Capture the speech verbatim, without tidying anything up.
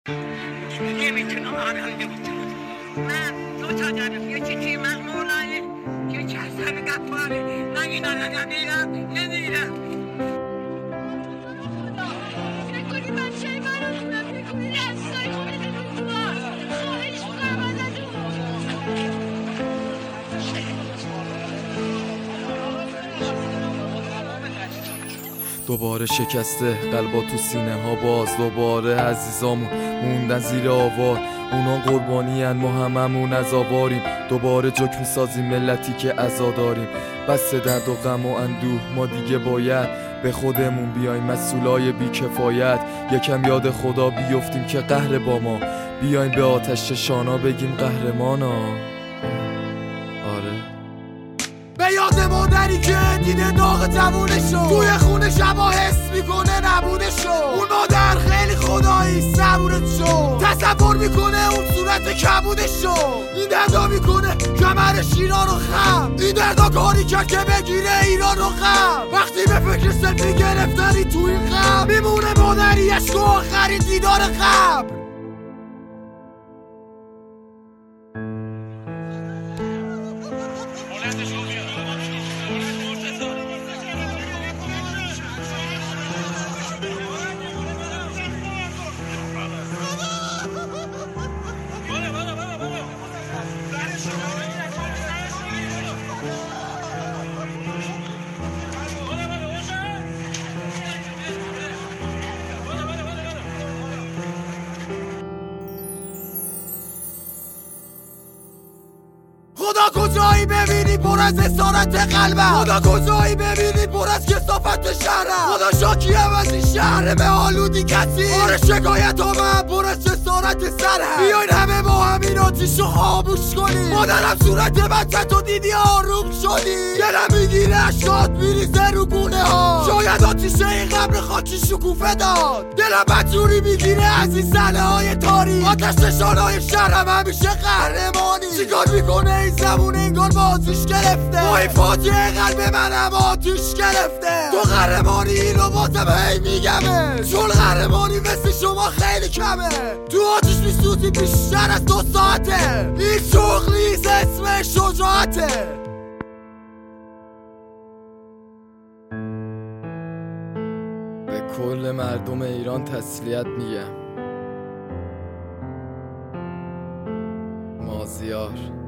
نمیتونم آدم نمیتونم. من دو تا دارم، یکی توی مقمولایه، یکی حسن گفاره. من اینا رو نمیرم نمیرم. نکنی بچه من رو نمیکنی میکنی لحظای خونه دلون تو هست خواهش میکنم ازتون. دوباره شکسته قلبا تو سینه ها باز، دوباره عزیزامون موندن زیر آوار، اونا قربانی ان ما هممون عزاواریم، دوباره جوک میسازیم ملتی که عزا داریم. بس درد و غم و اندوه ما دیگه باید به خودمون بیایم مسئولای بی کفایت، یکم یاد خدا بیفتیم که قهر با ما، بیایم به آتش شانا بگیم قهرمانا. آره به یاد مادری که دیده داغ جوونشو توی خونه شبا حس میکنه نبودشو، اون مادر خیلی خدایی صبورت شو، تصور میکنه اون صورت کبودشو، این دردا میکنه کمرش ایران و خم، این دردا کاری کرد که بگیره ایران و خم، وقتی به فکر سلفی گرفتنی تو این غم میمونه مادری عشق و آخرین دیدار قبر. خدا کجایی ببینی پر از اسارت قلبم، خدا کجایی ببینی پر از کثافت شهرم، خدا شاکیم از این شهر به آلودی کسی، آره شکایت ها من پر از اسارت سرم، بیاین همه با همین آتیشو خاموش کنی، مادرم صورت بچه تو دیدی آروم شدی، دلم میگیره اشکات میریزه رو گونه ها، شاید آتیشه این قبر خاکی شکوفه داد، دلم بدجوری میگیره از این صحنه های تاریک، آتش نشان های شهرم همیشه قهرمانی، چیکار میکنه این زبون انگار بازیش گرفته، با این فاجعه قلب منم آتیش گرفته، تو قهرمانی اینو بازم هی میگمه، چون قهرمانی مثل شما خیلی کمه، تو آتیش میسوزی بیشتر از دو ساعته، این شوق نیست اسم شجاعته. به کل مردم ایران تسلیت میگم. مازیار